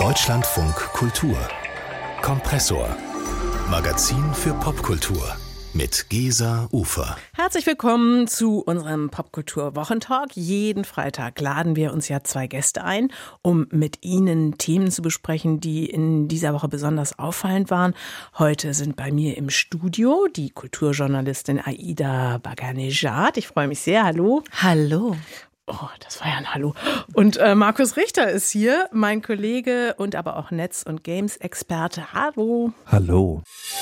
Deutschlandfunk Kultur Kompressor Magazin für Popkultur mit Gesa Ufer. Herzlich willkommen zu unserem Popkultur-Wochentalk. Jeden Freitag laden wir uns ja 2 Gäste ein, um mit ihnen Themen zu besprechen, die in dieser Woche besonders auffallend waren. Heute sind bei mir im Studio die Kulturjournalistin Aida Baghanejad. Ich freue mich sehr. Hallo. Hallo. Oh, das war ja ein Hallo. Und Markus Richter ist hier, mein Kollege und aber auch Netz- und Games-Experte. Hallo. Hallo.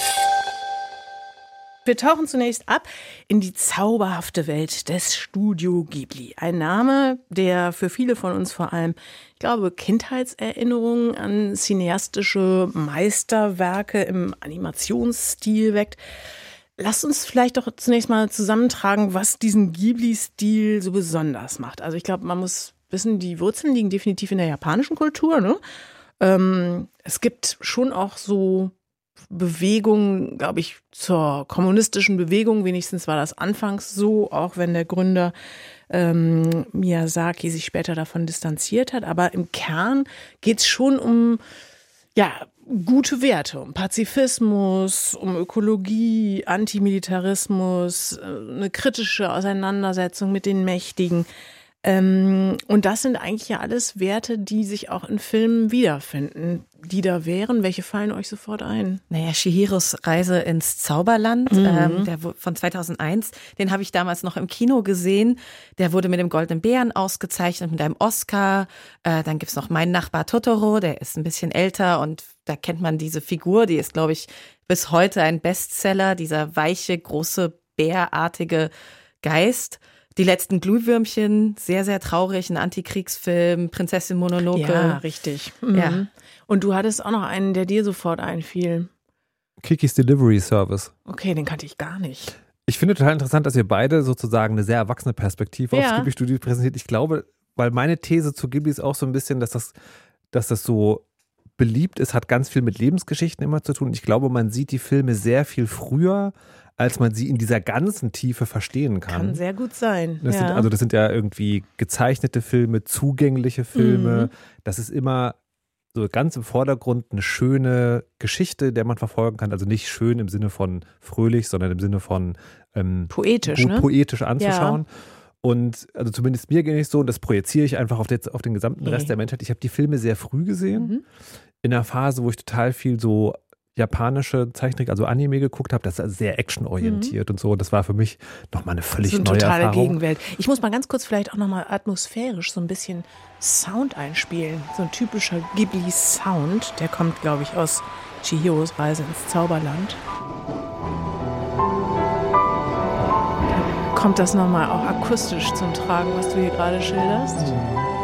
Wir tauchen zunächst ab in die zauberhafte Welt des Studio Ghibli. Ein Name, der für viele von uns vor allem, ich glaube, Kindheitserinnerungen an cineastische Meisterwerke im Animationsstil weckt. Lasst uns vielleicht doch zunächst mal zusammentragen, was diesen Ghibli-Stil so besonders macht. Also ich glaube, man muss wissen, die Wurzeln liegen definitiv in der japanischen Kultur, ne? Es gibt schon auch so Bewegungen, glaube ich, zur kommunistischen Bewegung. Wenigstens war das anfangs so, auch wenn der Gründer Miyazaki sich später davon distanziert hat. Aber im Kern geht es schon um gute Werte, um Pazifismus, um Ökologie, Antimilitarismus, eine kritische Auseinandersetzung mit den Mächtigen. Und das sind eigentlich ja alles Werte, die sich auch in Filmen wiederfinden. Die da wären, welche fallen euch sofort ein? Naja, Chihiros Reise ins Zauberland, der von 2001, den habe ich damals noch im Kino gesehen. Der wurde mit dem Goldenen Bären ausgezeichnet, mit einem Oscar. Dann gibt's noch Mein Nachbar Totoro, der ist ein bisschen älter und da kennt man diese Figur, die ist, glaube ich, bis heute ein Bestseller, dieser weiche, große, bärartige Geist. Die letzten Glühwürmchen, sehr, sehr traurig, ein Antikriegsfilm, Prinzessin Mononoke. Ja, richtig. Mhm. Ja. Und du hattest auch noch einen, der dir sofort einfiel. Kikis Delivery Service. Okay, den kannte ich gar nicht. Ich finde total interessant, dass ihr beide sozusagen eine sehr erwachsene Perspektive aufs Ghibli-Studio präsentiert. Ich glaube, weil meine These zu Ghibli ist auch so ein bisschen, dass das so beliebt ist, hat ganz viel mit Lebensgeschichten immer zu tun. Ich glaube, man sieht die Filme sehr viel früher, als man sie in dieser ganzen Tiefe verstehen kann. Kann sehr gut sein. Das sind ja irgendwie gezeichnete Filme, zugängliche Filme. Das ist immer so ganz im Vordergrund eine schöne Geschichte, der man verfolgen kann. Also nicht schön im Sinne von fröhlich, sondern im Sinne von poetisch, gut poetisch anzuschauen. Ja. Und also zumindest mir ging es so, und das projiziere ich einfach auf den gesamten Rest der Menschheit. Ich habe die Filme sehr früh gesehen, in einer Phase, wo ich total viel so japanische Zeichentrick, also Anime geguckt habe. Das ist also sehr actionorientiert und so. Das war für mich nochmal eine völlig neue Erfahrung. Totale Gegenwelt. Ich muss mal ganz kurz vielleicht auch nochmal atmosphärisch so ein bisschen Sound einspielen. So ein typischer Ghibli-Sound. Der kommt, glaube ich, aus Chihiros Reise ins Zauberland. Da kommt das nochmal auch akustisch zum Tragen, was du hier gerade schilderst.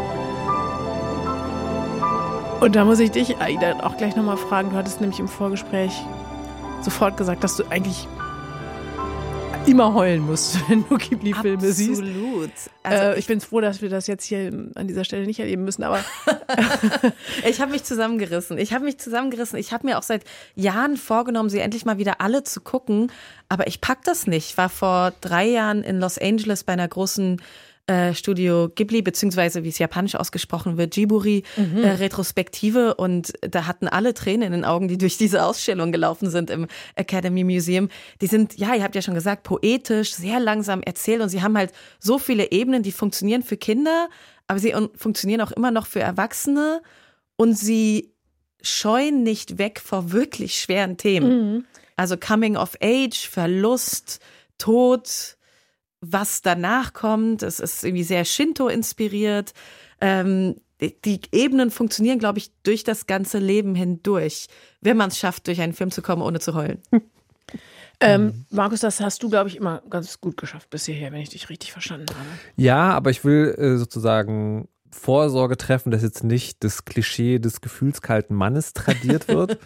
Und da muss ich dich, Aida, auch gleich nochmal fragen. Du hattest nämlich im Vorgespräch sofort gesagt, dass du eigentlich immer heulen musst, wenn du Ghibli-Filme siehst. Absolut. Also ich bin froh, dass wir das jetzt hier an dieser Stelle nicht erleben müssen, aber ich habe mich zusammengerissen. Ich habe mir auch seit Jahren vorgenommen, sie endlich mal wieder alle zu gucken, aber ich pack das nicht. Ich war vor 3 Jahren in Los Angeles bei einer großen Studio Ghibli, beziehungsweise wie es japanisch ausgesprochen wird, Jiburi Retrospektive, und da hatten alle Tränen in den Augen, die durch diese Ausstellung gelaufen sind im Academy Museum. Die sind, ja, ihr habt ja schon gesagt, poetisch, sehr langsam erzählt, und sie haben halt so viele Ebenen, die funktionieren für Kinder, aber sie funktionieren auch immer noch für Erwachsene, und sie scheuen nicht weg vor wirklich schweren Themen. Also Coming of Age, Verlust, Tod, was danach kommt. Es ist irgendwie sehr Shinto inspiriert. Die Ebenen funktionieren, glaube ich, durch das ganze Leben hindurch, wenn man es schafft, durch einen Film zu kommen, ohne zu heulen. Markus, das hast du, glaube ich, immer ganz gut geschafft bis hierher, wenn ich dich richtig verstanden habe. Ja, aber ich will sozusagen Vorsorge treffen, dass jetzt nicht das Klischee des gefühlskalten Mannes tradiert wird.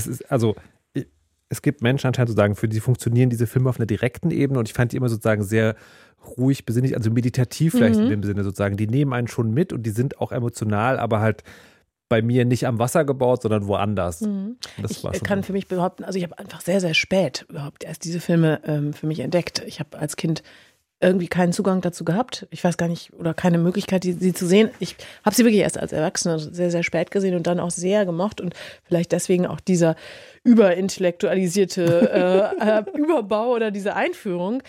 Es gibt Menschen anscheinend sozusagen, für die funktionieren diese Filme auf einer direkten Ebene, und ich fand die immer sozusagen sehr ruhig, besinnlich, also meditativ vielleicht in dem Sinne sozusagen. Die nehmen einen schon mit und die sind auch emotional, aber halt bei mir nicht am Wasser gebaut, sondern woanders. Ich kann für mich behaupten, also ich habe einfach sehr, sehr spät überhaupt erst diese Filme für mich entdeckt. Ich habe als Kind irgendwie keinen Zugang dazu gehabt. Ich weiß gar nicht, oder keine Möglichkeit, sie zu sehen. Ich habe sie wirklich erst als Erwachsene sehr, sehr spät gesehen und dann auch sehr gemocht und vielleicht deswegen auch dieser überintellektualisierte Überbau oder diese Einführung.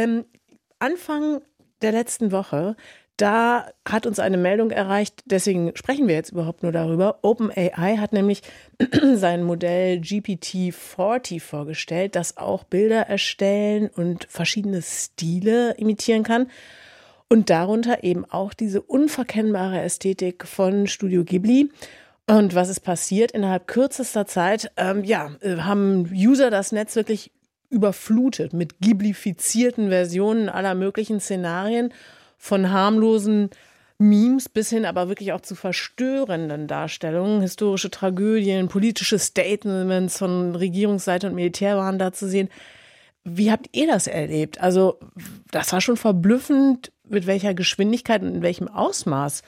Anfang der letzten Woche, da hat uns eine Meldung erreicht, deswegen sprechen wir jetzt überhaupt nur darüber. OpenAI hat nämlich sein Modell GPT-40 vorgestellt, das auch Bilder erstellen und verschiedene Stile imitieren kann. Und darunter eben auch diese unverkennbare Ästhetik von Studio Ghibli. Und was ist passiert? Innerhalb kürzester Zeit haben User das Netz wirklich überflutet mit ghiblifizierten Versionen aller möglichen Szenarien, von harmlosen Memes bis hin aber wirklich auch zu verstörenden Darstellungen. Historische Tragödien, politische Statements von Regierungsseite und Militär waren da zu sehen. Wie habt ihr das erlebt? Also das war schon verblüffend, mit welcher Geschwindigkeit und in welchem Ausmaß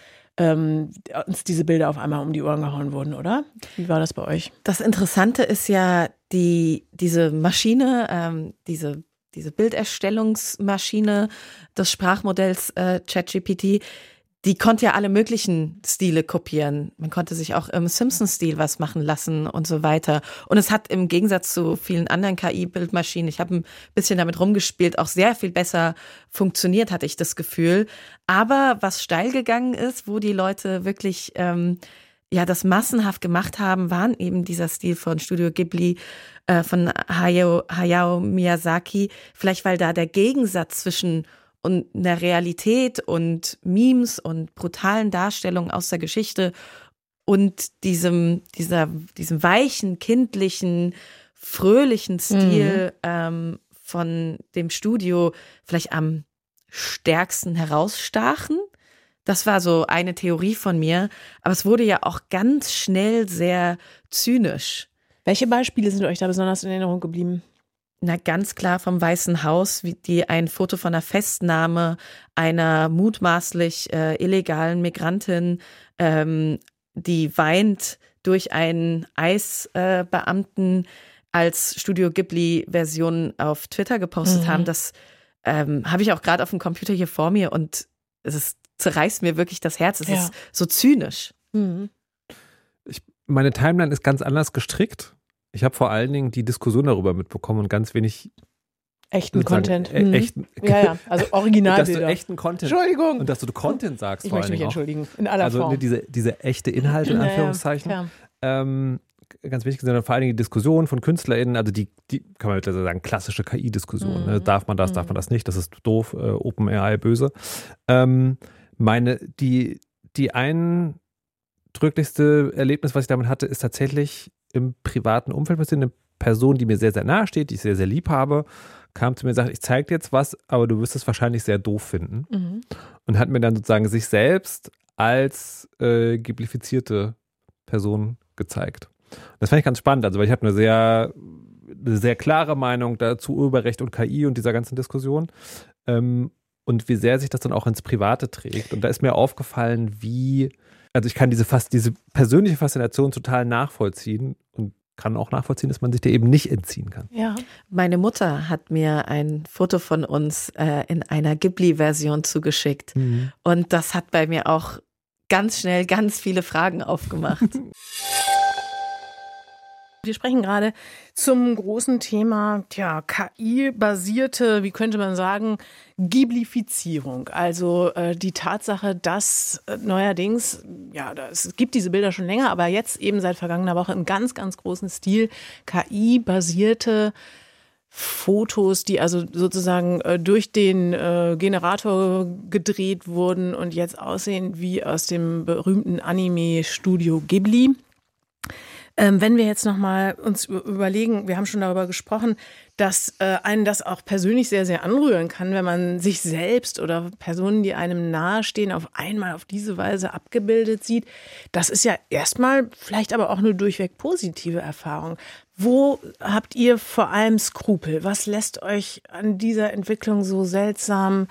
uns diese Bilder auf einmal um die Ohren gehauen wurden, oder? Wie war das bei euch? Das Interessante ist ja, diese Maschine, diese Bilderstellungsmaschine des Sprachmodells ChatGPT, die konnte ja alle möglichen Stile kopieren. Man konnte sich auch im Simpsons-Stil was machen lassen und so weiter. Und es hat im Gegensatz zu vielen anderen KI-Bildmaschinen, ich habe ein bisschen damit rumgespielt, auch sehr viel besser funktioniert, hatte ich das Gefühl. Aber was steil gegangen ist, wo die Leute wirklich das massenhaft gemacht haben, waren eben dieser Stil von Studio Ghibli, von Hayao Miyazaki. Vielleicht, weil da der Gegensatz zwischen einer Realität und Memes und brutalen Darstellungen aus der Geschichte und diesem weichen, kindlichen, fröhlichen Stil von dem Studio vielleicht am stärksten herausstachen. Das war so eine Theorie von mir, aber es wurde ja auch ganz schnell sehr zynisch. Welche Beispiele sind euch da besonders in Erinnerung geblieben? Na, ganz klar vom Weißen Haus, die ein Foto von einer Festnahme einer mutmaßlich illegalen Migrantin, die weint durch einen Eisbeamten als Studio Ghibli-Version auf Twitter gepostet haben. Das habe ich auch gerade auf dem Computer hier vor mir und es zerreißt mir wirklich das Herz. Es ist so zynisch. Mhm. Meine Timeline ist ganz anders gestrickt. Ich habe vor allen Dingen die Diskussion darüber mitbekommen und ganz wenig echten Content. Also Originalbilder. Dass du echten Content. Entschuldigung. Und dass du Content sagst ich vor möchte allen mich Dingen entschuldigen. In aller Form. Also diese echte Inhalte in Anführungszeichen. Ganz wichtig sind vor allen Dingen die Diskussionen von KünstlerInnen, also die kann man mittlerweile sagen, klassische KI-Diskussion. Ne? Darf man das, darf man das nicht? Das ist doof, OpenAI böse. Die eindrücklichste Erlebnis, was ich damit hatte, ist tatsächlich im privaten Umfeld passiert. Eine Person, die mir sehr, sehr nahe steht, die ich sehr, sehr lieb habe, kam zu mir und sagte, ich zeige dir jetzt was, aber du wirst es wahrscheinlich sehr doof finden. Und hat mir dann sozusagen sich selbst als ghiblifizierte Person gezeigt. Das fand ich ganz spannend, also weil ich habe eine sehr klare Meinung dazu Urheberrecht und KI und dieser ganzen Diskussion. Und wie sehr sich das dann auch ins Private trägt. Und da ist mir aufgefallen, also ich kann diese persönliche Faszination total nachvollziehen und kann auch nachvollziehen, dass man sich der eben nicht entziehen kann. Ja. Meine Mutter hat mir ein Foto von uns in einer Ghibli-Version zugeschickt. Und das hat bei mir auch ganz schnell ganz viele Fragen aufgemacht. Wir sprechen gerade zum großen Thema KI-basierte, wie könnte man sagen, Ghiblifizierung. Also die Tatsache, dass neuerdings, es gibt diese Bilder schon länger, aber jetzt eben seit vergangener Woche im ganz, ganz großen Stil KI-basierte Fotos, die also sozusagen durch den Generator gedreht wurden und jetzt aussehen wie aus dem berühmten Anime-Studio Ghibli. Wenn wir jetzt nochmal uns überlegen, wir haben schon darüber gesprochen, dass einen das auch persönlich sehr, sehr anrühren kann, wenn man sich selbst oder Personen, die einem nahestehen, auf einmal auf diese Weise abgebildet sieht. Das ist ja erstmal vielleicht aber auch eine durchweg positive Erfahrung. Wo habt ihr vor allem Skrupel? Was lässt euch an dieser Entwicklung so seltsam,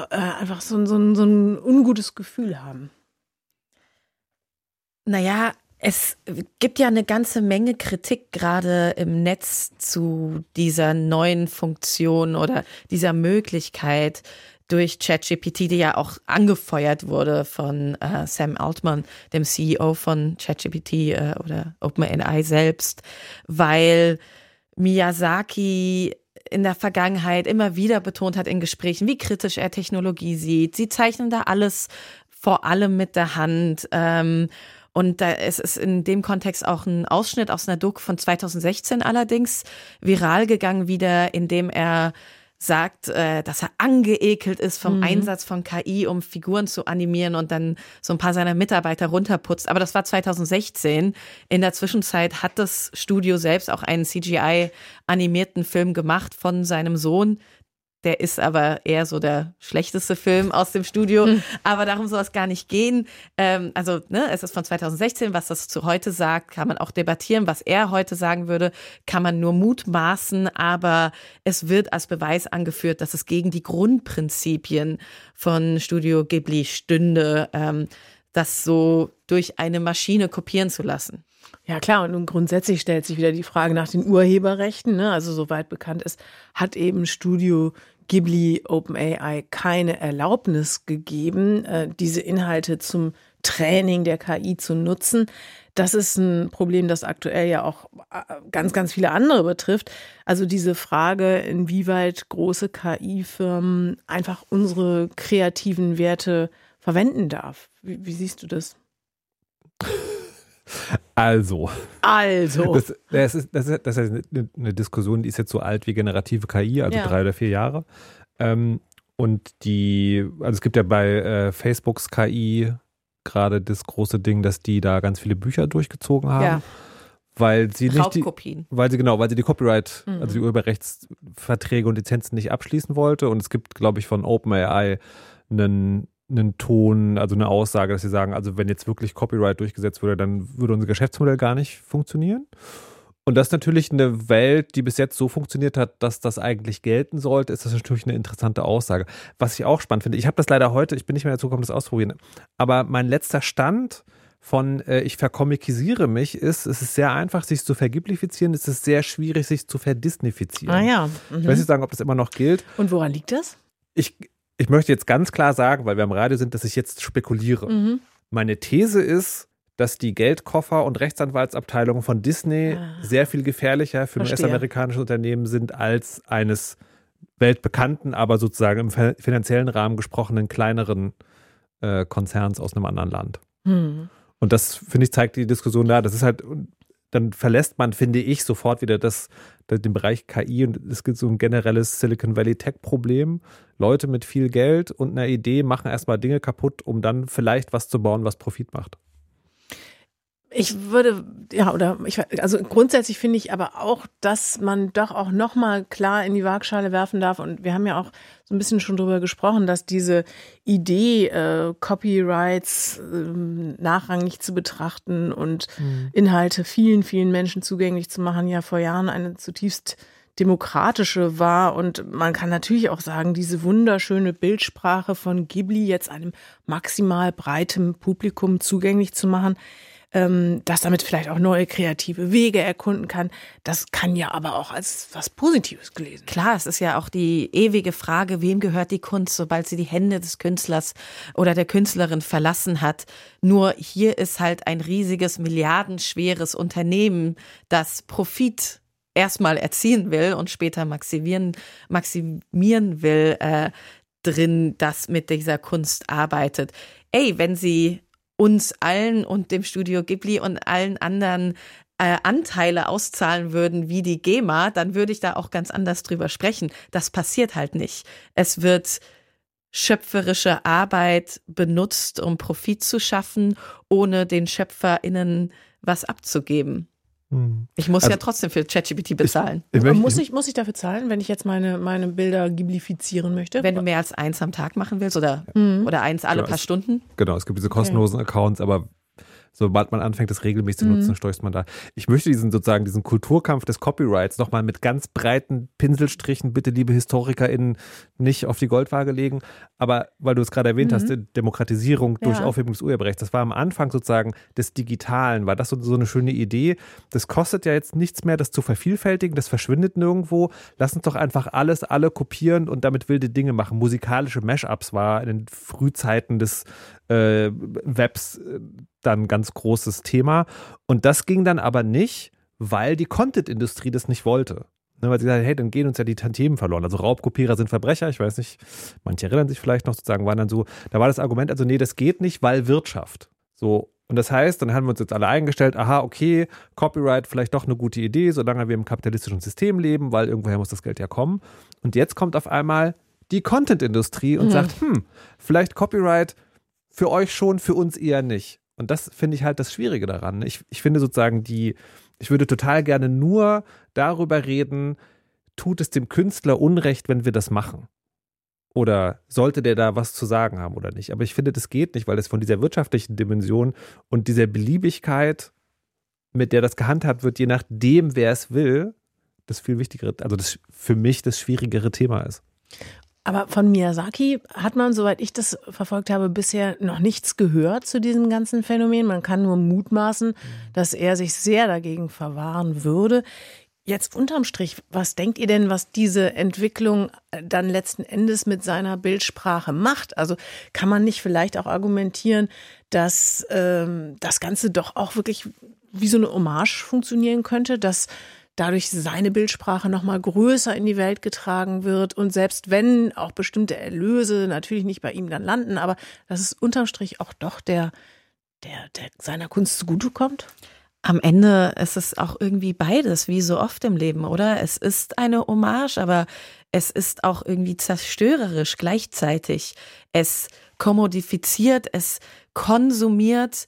einfach so ein ungutes Gefühl haben? Naja, Es gibt ja eine ganze Menge Kritik gerade im Netz zu dieser neuen Funktion oder dieser Möglichkeit durch ChatGPT, die ja auch angefeuert wurde von Sam Altman, dem CEO von ChatGPT oder OpenAI selbst, weil Miyazaki in der Vergangenheit immer wieder betont hat in Gesprächen, wie kritisch er Technologie sieht. Sie zeichnen da alles vor allem mit der Hand. Und da ist es in dem Kontext auch ein Ausschnitt aus einer Doku von 2016 allerdings viral gegangen wieder, in dem er sagt, dass er angeekelt ist vom Einsatz von KI, um Figuren zu animieren und dann so ein paar seiner Mitarbeiter runterputzt. Aber das war 2016. In der Zwischenzeit hat das Studio selbst auch einen CGI-animierten Film gemacht von seinem Sohn. Der ist aber eher so der schlechteste Film aus dem Studio. Aber darum soll es gar nicht gehen. Es ist von 2016. Was das zu heute sagt, kann man auch debattieren. Was er heute sagen würde, kann man nur mutmaßen. Aber es wird als Beweis angeführt, dass es gegen die Grundprinzipien von Studio Ghibli stünde, das so durch eine Maschine kopieren zu lassen. Ja klar, und nun grundsätzlich stellt sich wieder die Frage nach den Urheberrechten. Ne? Also soweit bekannt ist, hat eben Studio Ghibli OpenAI keine Erlaubnis gegeben, diese Inhalte zum Training der KI zu nutzen. Das ist ein Problem, das aktuell ja auch ganz, ganz viele andere betrifft. Also diese Frage, inwieweit große KI-Firmen einfach unsere kreativen Werte verwenden darf. Wie siehst du das? Also. Das ist eine Diskussion, die ist jetzt so alt wie generative KI, also 3 oder 4 Jahre. Und es gibt ja bei Facebooks KI gerade das große Ding, dass die da ganz viele Bücher durchgezogen haben. Ja. Weil sie Raubkopien. Weil sie die Copyright, also die Urheberrechtsverträge und Lizenzen nicht abschließen wollte. Und es gibt, glaube ich, von OpenAI einen Ton, also eine Aussage, dass sie sagen, also wenn jetzt wirklich Copyright durchgesetzt würde, dann würde unser Geschäftsmodell gar nicht funktionieren. Und das ist natürlich eine Welt, die bis jetzt so funktioniert hat, dass das eigentlich gelten sollte, ist das natürlich eine interessante Aussage. Was ich auch spannend finde, ich habe das leider heute, ich bin nicht mehr dazu gekommen, das auszuprobieren, aber mein letzter Stand von ich verkomikisiere mich ist, es ist sehr einfach, sich zu vergiblifizieren, es ist sehr schwierig, sich zu verdisnifizieren. Ah ja. Ich weiß nicht sagen, ob das immer noch gilt. Und woran liegt das? Ich möchte jetzt ganz klar sagen, weil wir am Radio sind, dass ich jetzt spekuliere. Meine These ist, dass die Geldkoffer und Rechtsanwaltsabteilungen von Disney sehr viel gefährlicher für ein US-amerikanisches Unternehmen sind als eines weltbekannten, aber sozusagen im finanziellen Rahmen gesprochenen kleineren Konzerns aus einem anderen Land. Und das, finde ich, zeigt die Diskussion da. Das ist halt, dann verlässt man, finde ich, sofort wieder den Bereich KI und es gibt so ein generelles Silicon Valley Tech-Problem. Leute mit viel Geld und einer Idee machen erstmal Dinge kaputt, um dann vielleicht was zu bauen, was Profit macht. Also grundsätzlich finde ich aber auch, dass man doch auch nochmal klar in die Waagschale werfen darf. Und wir haben ja auch so ein bisschen schon drüber gesprochen, dass diese Idee, Copyrights nachrangig zu betrachten und Inhalte vielen, vielen Menschen zugänglich zu machen, ja vor Jahren eine zutiefst demokratische war. Und man kann natürlich auch sagen, diese wunderschöne Bildsprache von Ghibli jetzt einem maximal breiten Publikum zugänglich zu machen, dass damit vielleicht auch neue kreative Wege erkunden kann. Das kann ja aber auch als was Positives gelesen. Klar, es ist ja auch die ewige Frage, wem gehört die Kunst, sobald sie die Hände des Künstlers oder der Künstlerin verlassen hat. Nur hier ist halt ein riesiges, milliardenschweres Unternehmen, das Profit erstmal erzielen will und später maximieren will, drin, das mit dieser Kunst arbeitet. Wenn sie uns allen und dem Studio Ghibli und allen anderen Anteile auszahlen würden wie die GEMA, dann würde ich da auch ganz anders drüber sprechen. Das passiert halt nicht. Es wird schöpferische Arbeit benutzt, um Profit zu schaffen, ohne den SchöpferInnen was abzugeben. Ich muss ja trotzdem für ChatGPT bezahlen. Muss ich dafür zahlen, wenn ich jetzt meine Bilder ghiblifizieren möchte? Wenn du mehr als 1 am Tag machen willst oder 1 alle paar Stunden? Genau, es gibt diese kostenlosen Accounts, aber Sobald man anfängt, das regelmäßig zu nutzen, stößt man da. Ich möchte diesen Kulturkampf des Copyrights nochmal mit ganz breiten Pinselstrichen, bitte liebe HistorikerInnen, nicht auf die Goldwaage legen. Aber weil du es gerade erwähnt hast, Demokratisierung durch Aufhebung des Urheberrechts, das war am Anfang sozusagen des Digitalen, war das so eine schöne Idee. Das kostet ja jetzt nichts mehr, das zu vervielfältigen, das verschwindet nirgendwo. Lass uns doch einfach alle kopieren und damit wilde Dinge machen. Musikalische Mashups war in den Frühzeiten des Webs dann ein ganz großes Thema. Und das ging dann aber nicht, weil die Content-Industrie das nicht wollte. Ne, weil sie gesagt hat, hey, dann gehen uns ja die Tantiemen verloren. Also Raubkopierer sind Verbrecher, ich weiß nicht, manche erinnern sich vielleicht noch, sozusagen waren dann so, da war das Argument, also nee, das geht nicht, weil Wirtschaft. So, und das heißt, dann haben wir uns jetzt alle eingestellt, aha, okay, Copyright vielleicht doch eine gute Idee, solange wir im kapitalistischen System leben, weil irgendwoher muss das Geld ja kommen. Und jetzt kommt auf einmal die Content-Industrie und sagt, vielleicht Copyright für euch schon, für uns eher nicht. Und das finde ich halt das Schwierige daran. Ich finde sozusagen ich würde total gerne nur darüber reden, tut es dem Künstler Unrecht, wenn wir das machen? Oder sollte der da was zu sagen haben oder nicht? Aber ich finde, das geht nicht, weil das von dieser wirtschaftlichen Dimension und dieser Beliebigkeit, mit der das gehandhabt wird, je nachdem, wer es will, das viel wichtigere, also das für mich das schwierigere Thema ist. Aber von Miyazaki hat man, soweit ich das verfolgt habe, bisher noch nichts gehört zu diesem ganzen Phänomen. Man kann nur mutmaßen, dass er sich sehr dagegen verwahren würde. Jetzt unterm Strich, was denkt ihr denn, was diese Entwicklung dann letzten Endes mit seiner Bildsprache macht? Also kann man nicht vielleicht auch argumentieren, dass das Ganze doch auch wirklich wie so eine Hommage funktionieren könnte, dass dadurch seine Bildsprache noch mal größer in die Welt getragen wird und selbst wenn auch bestimmte Erlöse natürlich nicht bei ihm dann landen, aber dass es unterm Strich auch doch der seiner Kunst zugutekommt? Am Ende ist es auch irgendwie beides, wie so oft im Leben, oder? Es ist eine Hommage, aber es ist auch irgendwie zerstörerisch gleichzeitig. Es kommodifiziert, es konsumiert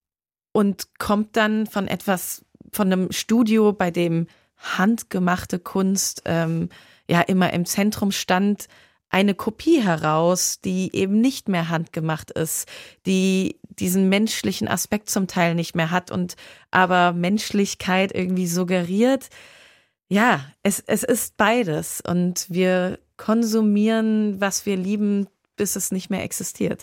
und kommt dann von einem Studio, bei dem handgemachte Kunst immer im Zentrum stand, eine Kopie heraus, die eben nicht mehr handgemacht ist, die diesen menschlichen Aspekt zum Teil nicht mehr hat und aber Menschlichkeit irgendwie suggeriert. Ja, es ist beides und wir konsumieren, was wir lieben, bis es nicht mehr existiert.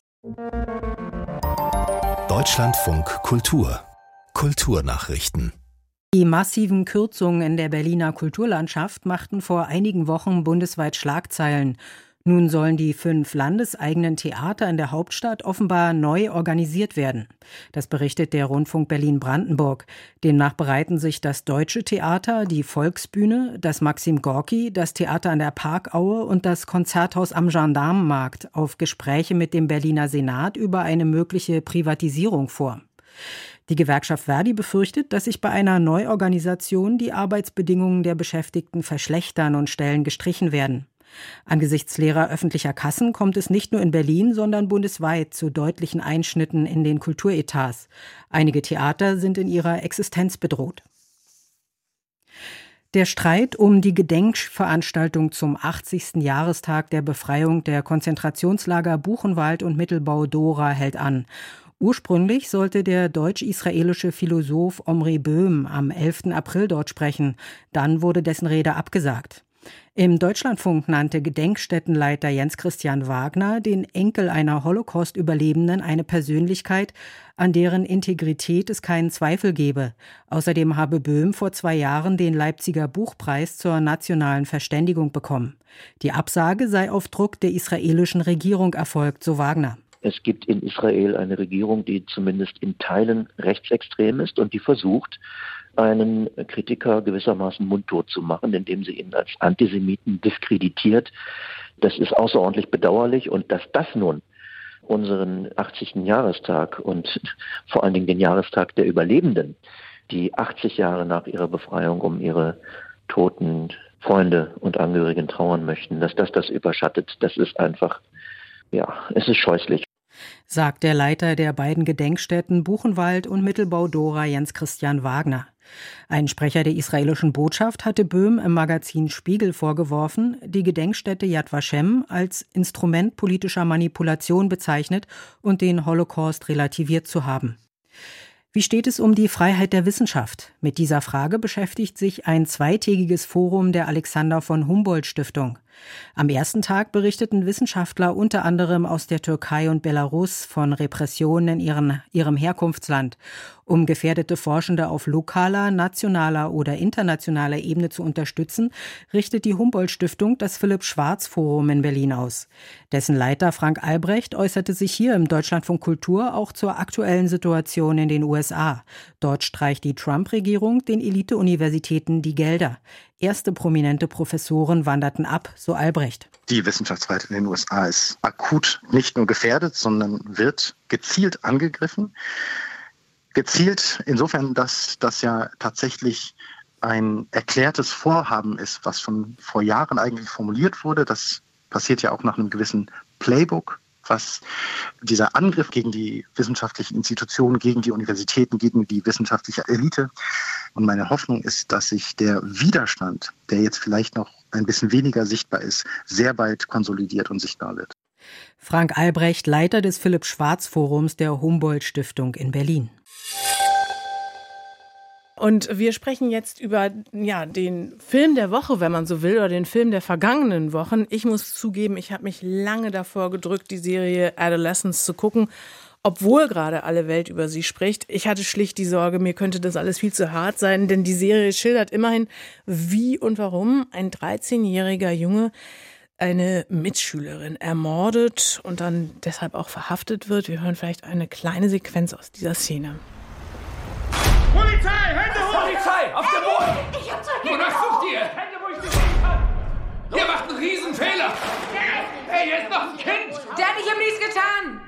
Deutschlandfunk Kultur. Kulturnachrichten. Die massiven Kürzungen in der Berliner Kulturlandschaft machten vor einigen Wochen bundesweit Schlagzeilen. Nun sollen die 5 landeseigenen Theater in der Hauptstadt offenbar neu organisiert werden. Das berichtet der Rundfunk Berlin-Brandenburg. Demnach bereiten sich das Deutsche Theater, die Volksbühne, das Maxim Gorki, das Theater an der Parkaue und das Konzerthaus am Gendarmenmarkt auf Gespräche mit dem Berliner Senat über eine mögliche Privatisierung vor. Die Gewerkschaft Verdi befürchtet, dass sich bei einer Neuorganisation die Arbeitsbedingungen der Beschäftigten verschlechtern und Stellen gestrichen werden. Angesichts leerer öffentlicher Kassen kommt es nicht nur in Berlin, sondern bundesweit zu deutlichen Einschnitten in den Kulturetats. Einige Theater sind in ihrer Existenz bedroht. Der Streit um die Gedenkveranstaltung zum 80. Jahrestag der Befreiung der Konzentrationslager Buchenwald und Mittelbau-Dora hält an. Ursprünglich sollte der deutsch-israelische Philosoph Omri Böhm am 11. April dort sprechen. Dann wurde dessen Rede abgesagt. Im Deutschlandfunk nannte Gedenkstättenleiter Jens Christian Wagner den Enkel einer Holocaust-Überlebenden eine Persönlichkeit, an deren Integrität es keinen Zweifel gebe. Außerdem habe Böhm vor 2 Jahren den Leipziger Buchpreis zur nationalen Verständigung bekommen. Die Absage sei auf Druck der israelischen Regierung erfolgt, so Wagner. Es gibt in Israel eine Regierung, die zumindest in Teilen rechtsextrem ist und die versucht, einen Kritiker gewissermaßen mundtot zu machen, indem sie ihn als Antisemiten diskreditiert. Das ist außerordentlich bedauerlich und dass das nun unseren 80. Jahrestag und vor allen Dingen den Jahrestag der Überlebenden, die 80 Jahre nach ihrer Befreiung um ihre toten Freunde und Angehörigen trauern möchten, dass das überschattet, das ist einfach, es ist scheußlich. Sagt der Leiter der beiden Gedenkstätten Buchenwald und Mittelbau-Dora Jens Christian Wagner. Ein Sprecher der israelischen Botschaft hatte Böhm im Magazin Spiegel vorgeworfen, die Gedenkstätte Yad Vashem als Instrument politischer Manipulation bezeichnet und den Holocaust relativiert zu haben. Wie steht es um die Freiheit der Wissenschaft? Mit dieser Frage beschäftigt sich ein zweitägiges Forum der Alexander von Humboldt Stiftung. Am ersten Tag berichteten Wissenschaftler unter anderem aus der Türkei und Belarus von Repressionen in ihrem Herkunftsland. Um gefährdete Forschende auf lokaler, nationaler oder internationaler Ebene zu unterstützen, richtet die Humboldt-Stiftung das Philipp-Schwarz-Forum in Berlin aus. Dessen Leiter Frank Albrecht äußerte sich hier im Deutschlandfunk Kultur auch zur aktuellen Situation in den USA. Dort streicht die Trump-Regierung den Elite-Universitäten die Gelder. Erste prominente Professoren wanderten ab, so Albrecht. Die Wissenschaftsfreiheit in den USA ist akut nicht nur gefährdet, sondern wird gezielt angegriffen. Gezielt insofern, dass das ja tatsächlich ein erklärtes Vorhaben ist, was schon vor Jahren eigentlich formuliert wurde. Das passiert ja auch nach einem gewissen Playbook, was dieser Angriff gegen die wissenschaftlichen Institutionen, gegen die Universitäten, gegen die wissenschaftliche Elite. Und meine Hoffnung ist, dass sich der Widerstand, der jetzt vielleicht noch ein bisschen weniger sichtbar ist, sehr bald konsolidiert und sichtbar wird. Frank Albrecht, Leiter des Philipp-Schwarz-Forums der Humboldt-Stiftung in Berlin. Und wir sprechen jetzt über den Film der Woche, wenn man so will, oder den Film der vergangenen Wochen. Ich muss zugeben, ich habe mich lange davor gedrückt, die Serie Adolescence zu gucken, obwohl gerade alle Welt über sie spricht. Ich hatte schlicht die Sorge, mir könnte das alles viel zu hart sein, denn die Serie schildert immerhin, wie und warum ein 13-jähriger Junge eine Mitschülerin ermordet und dann deshalb auch verhaftet wird. Wir hören vielleicht eine kleine Sequenz aus dieser Szene. Polizei! Hände hoch! Polizei! Auf dem Boden! Ich hab 2 Hände! Wonach sucht ihr? Hände, wo ich sie sehen kann! Ihr macht einen Riesenfehler! Hey, hier ist noch ein Kind! Der hat nicht ihm nichts getan!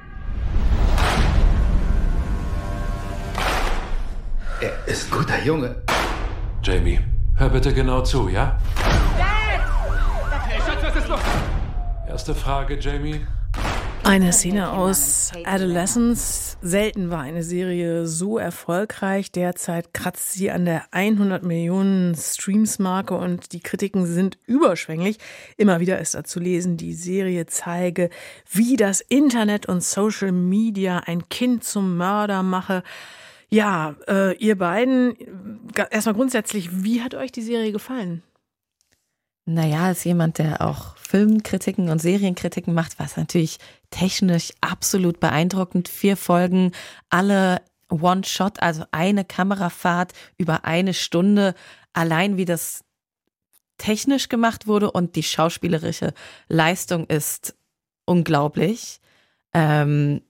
Er ist ein guter Junge. Jamie, hör bitte genau zu, ja? Dad! Hey, Schatz, was ist los? Erste Frage, Jamie. Eine Szene aus Adolescence. Selten war eine Serie so erfolgreich. Derzeit kratzt sie an der 100 Millionen Streams-Marke und die Kritiken sind überschwänglich. Immer wieder ist da zu lesen, die Serie zeige, wie das Internet und Social Media ein Kind zum Mörder mache. Ja, ihr beiden, erstmal grundsätzlich, wie hat euch die Serie gefallen? Naja, als jemand, der auch Filmkritiken und Serienkritiken macht, war es natürlich technisch absolut beeindruckend. 4 Folgen, alle One-Shot, also eine Kamerafahrt über 1 Stunde. Allein wie das technisch gemacht wurde und die schauspielerische Leistung ist unglaublich. Aber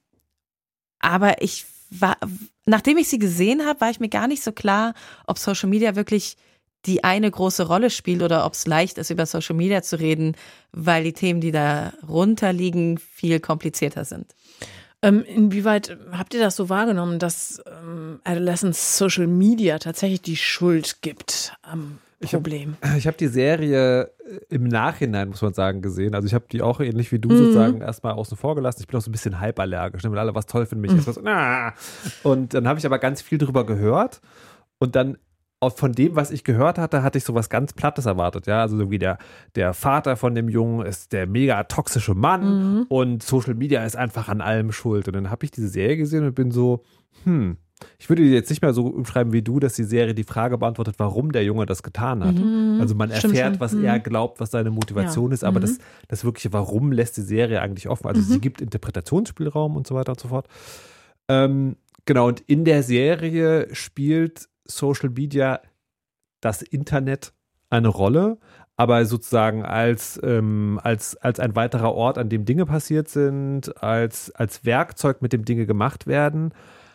nachdem ich sie gesehen habe, war ich mir gar nicht so klar, ob Social Media wirklich die eine große Rolle spielt oder ob es leicht ist, über Social Media zu reden, weil die Themen, die darunter liegen, viel komplizierter sind. Inwieweit habt ihr das so wahrgenommen, dass Adolescence Social Media tatsächlich die Schuld gibt am Problem? Ich hab die Serie im Nachhinein, muss man sagen, gesehen. Also ich habe die auch ähnlich wie du sozusagen erstmal außen vor gelassen. Ich bin auch so ein bisschen hyperallergisch, weil alle was toll finden mich. Und dann habe ich aber ganz viel drüber gehört und dann von dem, was ich gehört hatte, hatte ich so was ganz Plattes erwartet. Ja, also irgendwie der Vater von dem Jungen ist der mega toxische Mann und Social Media ist einfach an allem schuld. Und dann habe ich diese Serie gesehen und bin so, ich würde jetzt nicht mehr so umschreiben wie du, dass die Serie die Frage beantwortet, warum der Junge das getan hat. Also man erfährt, was er glaubt, was seine Motivation ist, aber das wirkliche Warum lässt die Serie eigentlich offen. Also sie gibt Interpretationsspielraum und so weiter und so fort. Genau, und in der Serie spielt Social Media, das Internet eine Rolle, aber sozusagen als ein weiterer Ort, an dem Dinge passiert sind, als Werkzeug, mit dem Dinge gemacht werden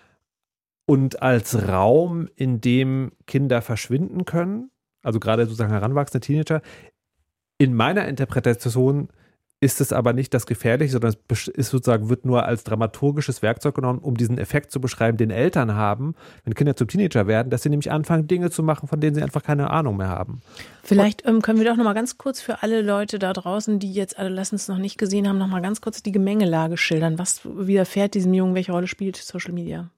und als Raum, in dem Kinder verschwinden können, also gerade sozusagen heranwachsende Teenager. In meiner Interpretation ist es aber nicht das Gefährliche, sondern es ist sozusagen, wird nur als dramaturgisches Werkzeug genommen, um diesen Effekt zu beschreiben, den Eltern haben, wenn Kinder zum Teenager werden, dass sie nämlich anfangen, Dinge zu machen, von denen sie einfach keine Ahnung mehr haben. Vielleicht können wir doch noch mal ganz kurz für alle Leute da draußen, die jetzt Adolescence noch nicht gesehen haben, noch mal ganz kurz die Gemengelage schildern. Was widerfährt diesem Jungen? Welche Rolle spielt Social Media?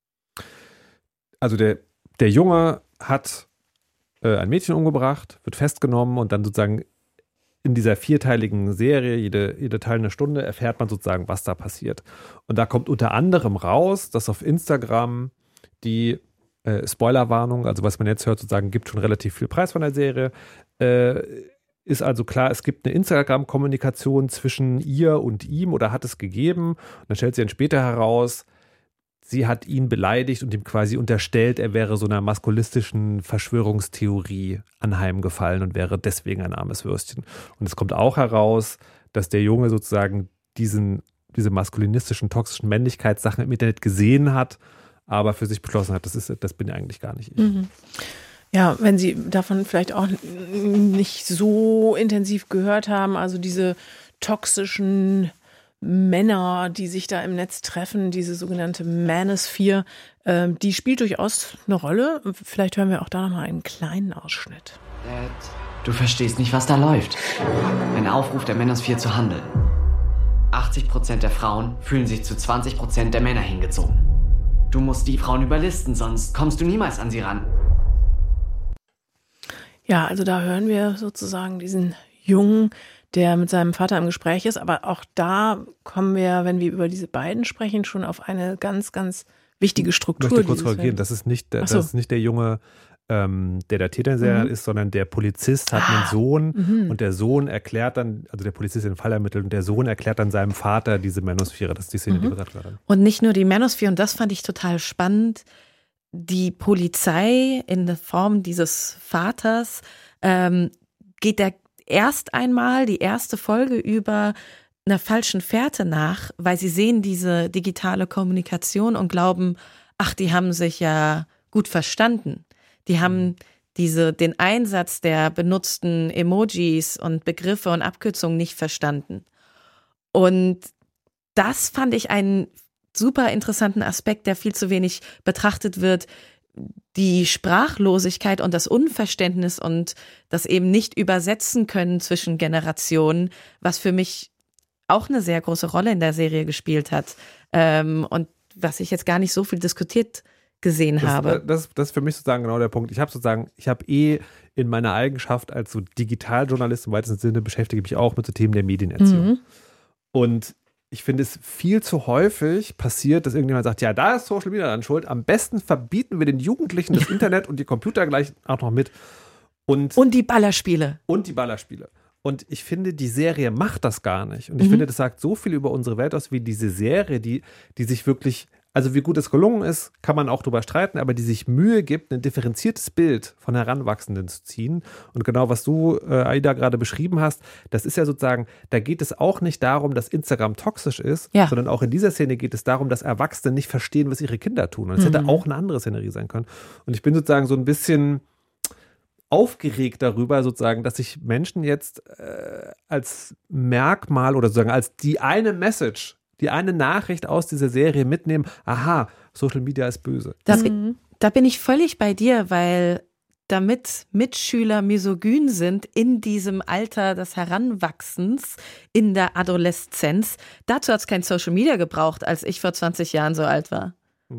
Also der Junge hat ein Mädchen umgebracht, wird festgenommen und dann sozusagen in dieser 4-teiligen Serie, jede Teil eine Stunde, erfährt man sozusagen, was da passiert. Und da kommt unter anderem raus, dass auf Instagram die Spoilerwarnung, also was man jetzt hört, sozusagen, gibt schon relativ viel Preis von der Serie. Ist also klar, es gibt eine Instagram-Kommunikation zwischen ihr und ihm oder hat es gegeben. Und dann stellt sich dann später heraus, sie hat ihn beleidigt und ihm quasi unterstellt, er wäre so einer maskulistischen Verschwörungstheorie anheimgefallen und wäre deswegen ein armes Würstchen. Und es kommt auch heraus, dass der Junge sozusagen diese maskulinistischen, toxischen Männlichkeitssachen im Internet gesehen hat, aber für sich beschlossen hat, das bin eigentlich gar nicht ich. Mhm. Ja, wenn Sie davon vielleicht auch nicht so intensiv gehört haben, also diese toxischen Männer, die sich da im Netz treffen, diese sogenannte Manosphere, die spielt durchaus eine Rolle. Vielleicht hören wir auch da nochmal einen kleinen Ausschnitt. Dad, du verstehst nicht, was da läuft. Ein Aufruf der Manosphere zu handeln. 80% der Frauen fühlen sich zu 20% der Männer hingezogen. Du musst die Frauen überlisten, sonst kommst du niemals an sie ran. Ja, also da hören wir sozusagen diesen Jungen, der mit seinem Vater im Gespräch ist. Aber auch da kommen wir, wenn wir über diese beiden sprechen, schon auf eine ganz, ganz wichtige Struktur. Ich möchte kurz korrigieren, das ist nicht der Junge, der Täter ist, sondern der Polizist hat einen Sohn und der Sohn erklärt dann, also der Polizist den Fall ermittelt und der Sohn erklärt dann seinem Vater diese Manosphere. Das ist die Szene, die wir gerade gehört haben. Und nicht nur die Manosphere, und das fand ich total spannend, die Polizei in der Form dieses Vaters geht da erst einmal die erste Folge über einer falschen Fährte nach, weil sie sehen diese digitale Kommunikation und glauben, ach, die haben sich ja gut verstanden. Die haben den Einsatz der benutzten Emojis und Begriffe und Abkürzungen nicht verstanden. Und das fand ich einen super interessanten Aspekt, der viel zu wenig betrachtet wird. Die Sprachlosigkeit und das Unverständnis und das eben nicht übersetzen können zwischen Generationen, was für mich auch eine sehr große Rolle in der Serie gespielt hat und was ich jetzt gar nicht so viel diskutiert gesehen habe. Das ist für mich sozusagen genau der Punkt. Ich habe in meiner Eigenschaft als so Digitaljournalist im weitesten Sinne beschäftige mich auch mit so Themen der Medienerziehung. Und ich finde es viel zu häufig passiert, dass irgendjemand sagt, ja, da ist Social Media dann schuld. Am besten verbieten wir den Jugendlichen das Internet und die Computer gleich auch noch mit. Und die Ballerspiele. Und ich finde, die Serie macht das gar nicht. Und ich finde, das sagt so viel über unsere Welt aus, wie diese Serie, die sich wirklich, also wie gut es gelungen ist, kann man auch drüber streiten, aber die sich Mühe gibt, ein differenziertes Bild von Heranwachsenden zu ziehen. Und genau, was du, Aida, gerade beschrieben hast, das ist ja sozusagen, da geht es auch nicht darum, dass Instagram toxisch ist, sondern auch in dieser Szene geht es darum, dass Erwachsene nicht verstehen, was ihre Kinder tun. Und es hätte auch eine andere Szenerie sein können. Und ich bin sozusagen so ein bisschen aufgeregt darüber, sozusagen, dass sich Menschen jetzt als Merkmal oder sozusagen als die eine Message, die eine Nachricht aus dieser Serie mitnehmen, aha, Social Media ist böse. Da bin ich völlig bei dir, weil damit Mitschüler misogyn sind in diesem Alter des Heranwachsens, in der Adoleszenz, dazu hat es kein Social Media gebraucht, als ich vor 20 Jahren so alt war.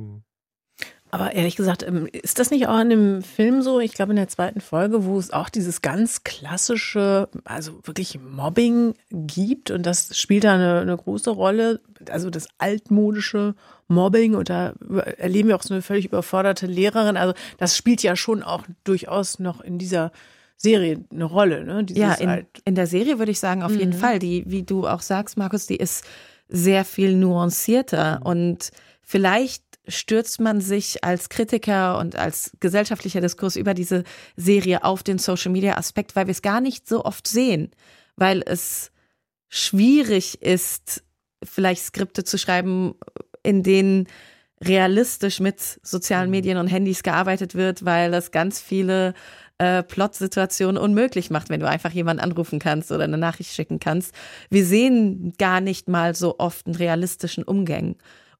Aber ehrlich gesagt, ist das nicht auch in dem Film so, ich glaube in der zweiten Folge, wo es auch dieses ganz klassische, also wirklich Mobbing gibt und das spielt da eine große Rolle, also das altmodische Mobbing und da erleben wir auch so eine völlig überforderte Lehrerin, also das spielt ja schon auch durchaus noch in dieser Serie eine Rolle. Ne? In der Serie würde ich sagen, auf jeden Fall, die, wie du auch sagst, Markus, die ist sehr viel nuancierter und vielleicht stürzt man sich als Kritiker und als gesellschaftlicher Diskurs über diese Serie auf den Social-Media-Aspekt, weil wir es gar nicht so oft sehen, weil es schwierig ist, vielleicht Skripte zu schreiben, in denen realistisch mit sozialen Medien und Handys gearbeitet wird, weil das ganz viele Plot-Situationen unmöglich macht, wenn du einfach jemanden anrufen kannst oder eine Nachricht schicken kannst. Wir sehen gar nicht mal so oft einen realistischen Umgang.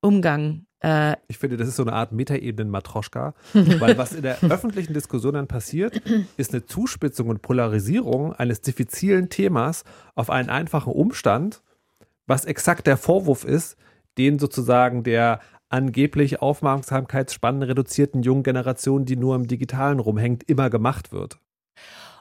Ich finde, das ist so eine Art Metaebenen-Matroschka, weil was in der öffentlichen Diskussion dann passiert, ist eine Zuspitzung und Polarisierung eines diffizilen Themas auf einen einfachen Umstand, was exakt der Vorwurf ist, den sozusagen der angeblich Aufmerksamkeitsspannen reduzierten jungen Generation, die nur im Digitalen rumhängt, immer gemacht wird.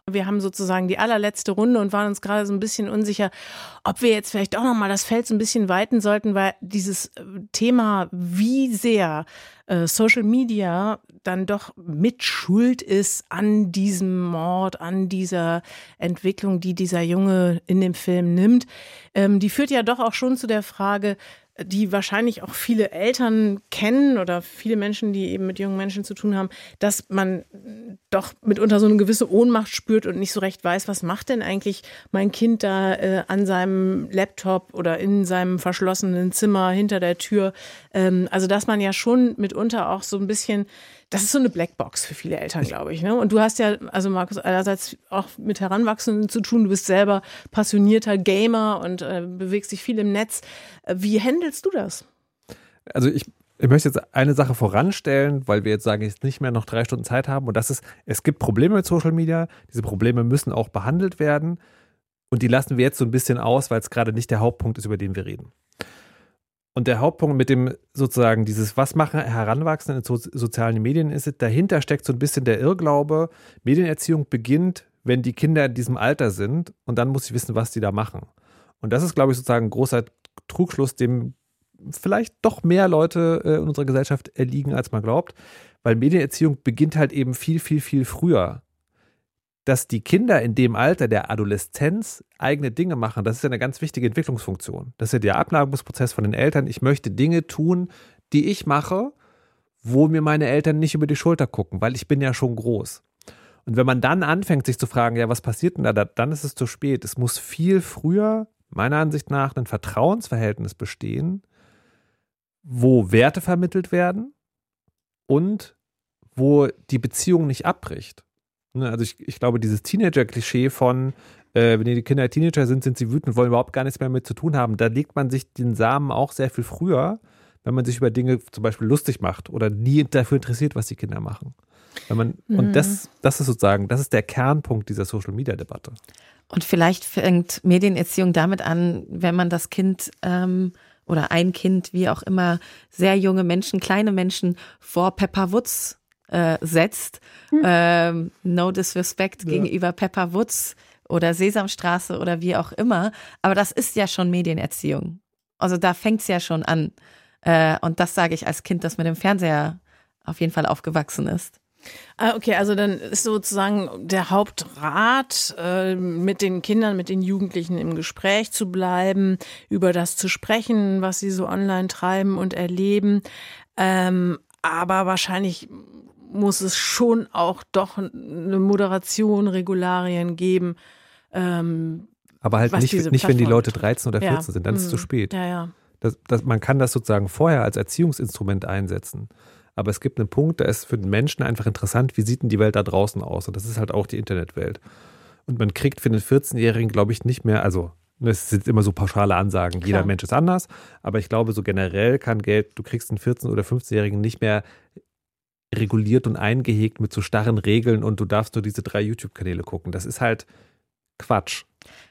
Wir haben sozusagen die allerletzte Runde und waren uns gerade so ein bisschen unsicher, ob wir jetzt vielleicht auch nochmal das Feld so ein bisschen weiten sollten, weil dieses Thema, wie sehr Social Media dann doch mit Schuld ist an diesem Mord, an dieser Entwicklung, die dieser Junge in dem Film nimmt, die führt ja doch auch schon zu der Frage, die wahrscheinlich auch viele Eltern kennen oder viele Menschen, die eben mit jungen Menschen zu tun haben, dass man doch mitunter so eine gewisse Ohnmacht spürt und nicht so recht weiß, was macht denn eigentlich mein Kind da an seinem Laptop oder in seinem verschlossenen Zimmer hinter der Tür. Also dass man ja schon mitunter auch so ein bisschen, das ist so eine Blackbox für viele Eltern, glaube ich. Ne? Und du hast ja, also Markus, einerseits auch mit Heranwachsenden zu tun. Du bist selber passionierter Gamer und bewegst dich viel im Netz. Wie handelst du das? Also ich möchte jetzt eine Sache voranstellen, weil wir jetzt sagen, jetzt nicht mehr noch 3 Stunden Zeit haben. Und das ist, es gibt Probleme mit Social Media. Diese Probleme müssen auch behandelt werden. Und die lassen wir jetzt so ein bisschen aus, weil es gerade nicht der Hauptpunkt ist, über den wir reden. Und der Hauptpunkt mit dem sozusagen dieses, was machen Heranwachsende in sozialen Medien ist, dahinter steckt so ein bisschen der Irrglaube, Medienerziehung beginnt, wenn die Kinder in diesem Alter sind und dann muss ich wissen, was die da machen. Und das ist, glaube ich, sozusagen ein großer Trugschluss, dem vielleicht doch mehr Leute in unserer Gesellschaft erliegen, als man glaubt, weil Medienerziehung beginnt halt eben viel, viel, viel früher. Dass die Kinder in dem Alter der Adoleszenz eigene Dinge machen, das ist ja eine ganz wichtige Entwicklungsfunktion. Das ist ja der Abnabelungsprozess von den Eltern. Ich möchte Dinge tun, die ich mache, wo mir meine Eltern nicht über die Schulter gucken, weil ich bin ja schon groß. Und wenn man dann anfängt, sich zu fragen, ja, was passiert denn da, dann ist es zu spät. Es muss viel früher, meiner Ansicht nach, ein Vertrauensverhältnis bestehen, wo Werte vermittelt werden und wo die Beziehung nicht abbricht. Also ich glaube, dieses Teenager-Klischee von, wenn die Kinder Teenager sind, sind sie wütend und wollen überhaupt gar nichts mehr mit zu tun haben, da legt man sich den Samen auch sehr viel früher, wenn man sich über Dinge zum Beispiel lustig macht oder nie dafür interessiert, was die Kinder machen. Und das ist sozusagen, das ist der Kernpunkt dieser Social-Media-Debatte. Und vielleicht fängt Medienerziehung damit an, wenn man das Kind oder ein Kind, wie auch immer, sehr junge Menschen, kleine Menschen vor Pepper Woods setzt. No disrespect gegenüber Pepper Woods oder Sesamstraße oder wie auch immer. Aber das ist ja schon Medienerziehung. Also da fängt es ja schon an. Und das sage ich als Kind, das mit dem Fernseher auf jeden Fall aufgewachsen ist. Okay, also dann ist sozusagen der Hauptrat, mit den Kindern, mit den Jugendlichen im Gespräch zu bleiben, über das zu sprechen, was sie so online treiben und erleben. Aber wahrscheinlich muss es schon auch doch eine Moderation, Regularien geben. Aber halt nicht wenn die Leute 13 oder 14 sind, dann ist es zu spät. Ja. Man kann das sozusagen vorher als Erziehungsinstrument einsetzen. Aber es gibt einen Punkt, da ist für den Menschen einfach interessant, wie sieht denn die Welt da draußen aus? Und das ist halt auch die Internetwelt. Und man kriegt für den 14-Jährigen, glaube ich, nicht mehr, also es sind immer so pauschale Ansagen, Klar. Jeder Mensch ist anders, aber ich glaube, so generell du kriegst einen 14- oder 15-Jährigen nicht mehr reguliert und eingehegt mit so starren Regeln und du darfst nur diese 3 YouTube-Kanäle gucken. Das ist halt Quatsch.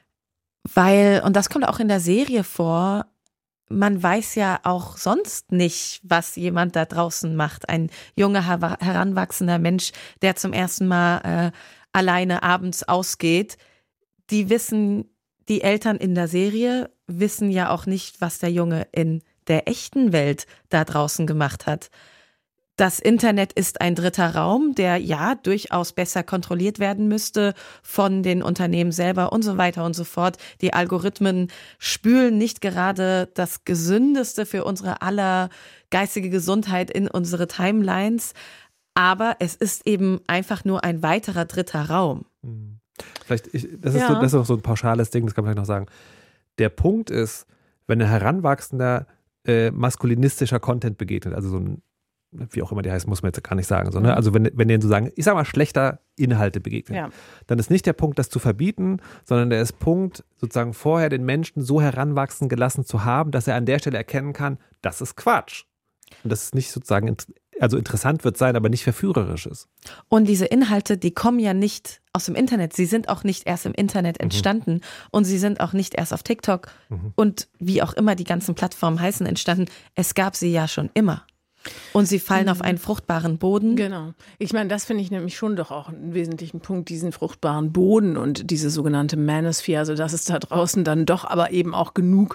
Und das kommt auch in der Serie vor, man weiß ja auch sonst nicht, was jemand da draußen macht. Ein junger, heranwachsender Mensch, der zum ersten Mal alleine abends ausgeht. Die Eltern in der Serie wissen ja auch nicht, was der Junge in der echten Welt da draußen gemacht hat. Das Internet ist ein dritter Raum, der ja durchaus besser kontrolliert werden müsste von den Unternehmen selber und so weiter und so fort. Die Algorithmen spülen nicht gerade das Gesündeste für unsere aller geistige Gesundheit in unsere Timelines, aber es ist eben einfach nur ein weiterer dritter Raum. Das ist auch so ein pauschales Ding, das kann man vielleicht noch sagen. Der Punkt ist, wenn ein heranwachsender maskulinistischer Content begegnet, also so ein, wie auch immer die heißt, muss man jetzt gar nicht sagen. So, ne? Also wenn denen sozusagen, ich sag mal, schlechter Inhalte begegnen, dann ist nicht der Punkt, das zu verbieten, sondern der ist Punkt, sozusagen vorher den Menschen so heranwachsen gelassen zu haben, dass er an der Stelle erkennen kann, das ist Quatsch. Und das ist nicht sozusagen, also interessant wird sein, aber nicht verführerisch ist. Und diese Inhalte, die kommen ja nicht aus dem Internet. Sie sind auch nicht erst im Internet entstanden und sie sind auch nicht erst auf TikTok und wie auch immer die ganzen Plattformen heißen entstanden. Es gab sie ja schon immer. Und sie fallen auf einen fruchtbaren Boden. Genau. Ich meine, das finde ich nämlich schon doch auch einen wesentlichen Punkt, diesen fruchtbaren Boden und diese sogenannte Manosphere, also dass es da draußen dann doch aber eben auch genug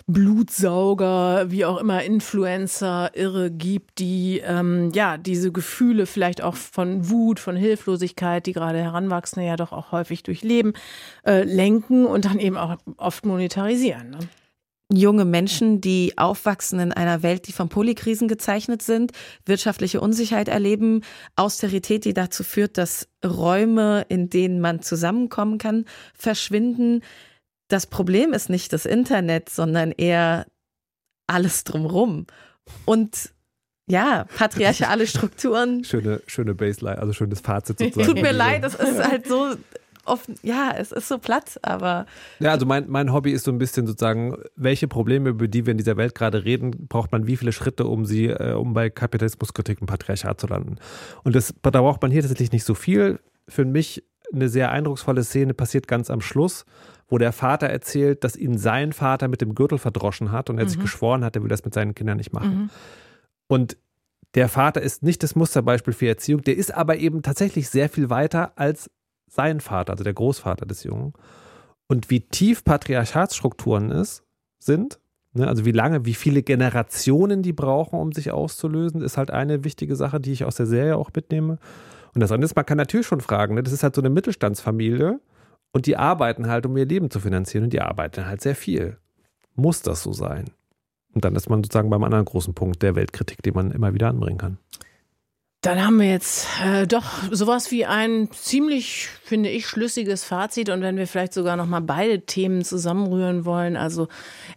Blutsauger, wie auch immer, Influencer, Irre gibt, die diese Gefühle vielleicht auch von Wut, von Hilflosigkeit, die gerade Heranwachsende ja doch auch häufig durchleben, lenken und dann eben auch oft monetarisieren. Ne? Junge Menschen, die aufwachsen in einer Welt, die von Polykrisen gezeichnet sind, wirtschaftliche Unsicherheit erleben, Austerität, die dazu führt, dass Räume, in denen man zusammenkommen kann, verschwinden. Das Problem ist nicht das Internet, sondern eher alles drumherum. Und ja, patriarchale Strukturen. Schöne Baseline, also schönes Fazit sozusagen. Tut mir leid, das ist halt so oft, ja, es ist so platt, aber. Ja, also mein Hobby ist so ein bisschen sozusagen, welche Probleme, über die wir in dieser Welt gerade reden, braucht man wie viele Schritte, um bei Kapitalismuskritik und Patriarchat zu landen. Und da braucht man hier tatsächlich nicht so viel. Für mich eine sehr eindrucksvolle Szene passiert ganz am Schluss, wo der Vater erzählt, dass ihn sein Vater mit dem Gürtel verdroschen hat und er sich geschworen hat, er will das mit seinen Kindern nicht machen. Und der Vater ist nicht das Musterbeispiel für Erziehung, der ist aber eben tatsächlich sehr viel weiter als sein Vater, also der Großvater des Jungen. Und wie tief Patriarchatsstrukturen sind, ne, also wie viele Generationen die brauchen, um sich auszulösen, ist halt eine wichtige Sache, die ich aus der Serie auch mitnehme. Und das andere ist, man kann natürlich schon fragen, ne, das ist halt so eine Mittelstandsfamilie und die arbeiten halt, um ihr Leben zu finanzieren und die arbeiten halt sehr viel. Muss das so sein? Und dann ist man sozusagen beim anderen großen Punkt der Weltkritik, den man immer wieder anbringen kann. Dann haben wir jetzt doch sowas wie ein ziemlich, finde ich, schlüssiges Fazit. Und wenn wir vielleicht sogar nochmal beide Themen zusammenrühren wollen, also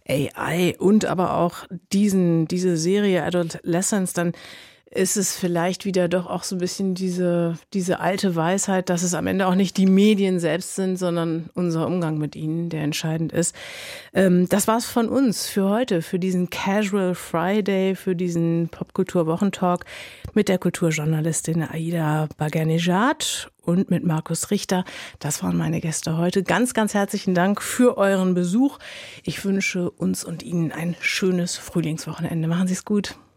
AI und aber auch diese Serie Adolescence, dann ist es vielleicht wieder doch auch so ein bisschen diese alte Weisheit, dass es am Ende auch nicht die Medien selbst sind, sondern unser Umgang mit ihnen, der entscheidend ist. Das war's von uns für heute, für diesen Casual Friday, für diesen Popkultur-Wochentalk mit der Kulturjournalistin Aida Bagher-Nejad und mit Markus Richter. Das waren meine Gäste heute. Ganz, ganz herzlichen Dank für euren Besuch. Ich wünsche uns und Ihnen ein schönes Frühlingswochenende. Machen Sie es gut.